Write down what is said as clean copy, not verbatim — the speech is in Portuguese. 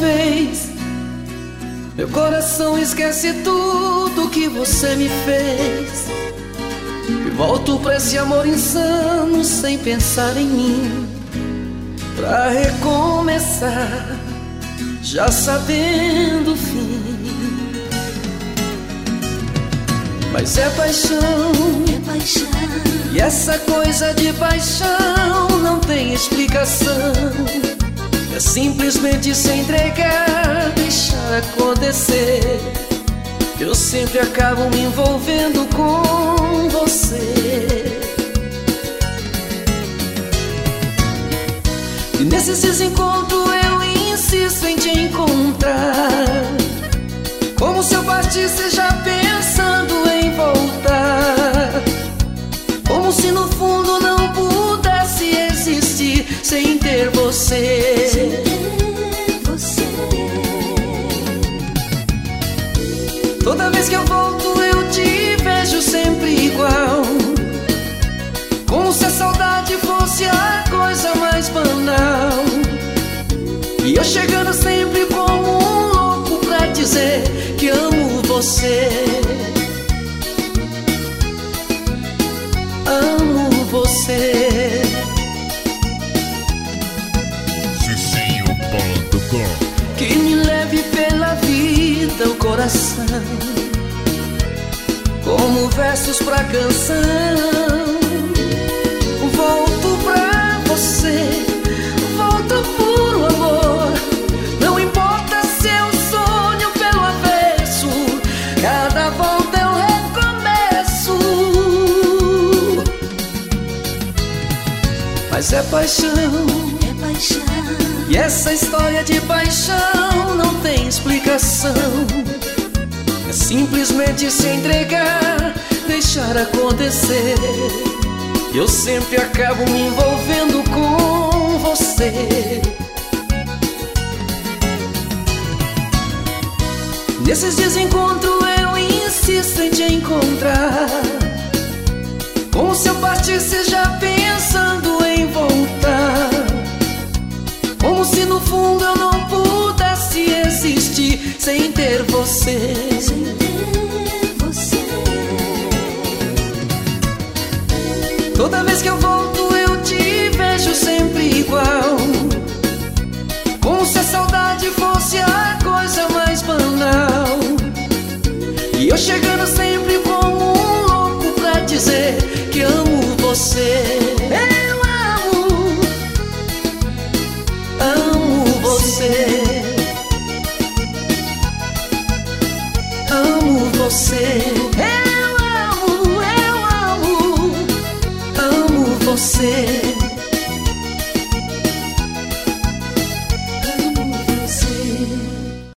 vez. Meu coração esquece tudo que você me fez. E volto pra esse amor insano sem pensar em mim, pra recomeçar, já sabendo o fim. Mas é paixão, e essa coisa de paixão não tem explicação. É simplesmente se entregar, deixar acontecer. Eu sempre acabo me envolvendo com você. E nesses desencontros eu insisto em te encontrar, como se eu partisse já pensando em voltar, como se no fundo não pudesse existir sem ter você. Toda vez que eu volto eu te vejo sempre igual, como se a saudade fosse a coisa mais banal. E eu chegando sempre como um louco pra dizer que amo você. Amo você. Cicinho.com. Que me leve pela vida o coração, como versos pra canção. Volto pra você, volto por amor. Não importa se eu sonho pelo avesso, cada volta é um recomeço. Mas é paixão, e essa história de paixão não tem explicação. É simplesmente se entregar, deixar acontecer. Eu sempre acabo me envolvendo com você. Nesses desencontros eu insisto em te encontrar, como se eu partisse já pensando em voltar, como se no fundo eu não pudesse existir sem ter você. Toda vez que eu volto eu te vejo sempre igual, como se a saudade fosse a coisa mais banal. E eu chegando sempre como um louco pra dizer que amo você. Eu amo você. Amo você. Eu amo você.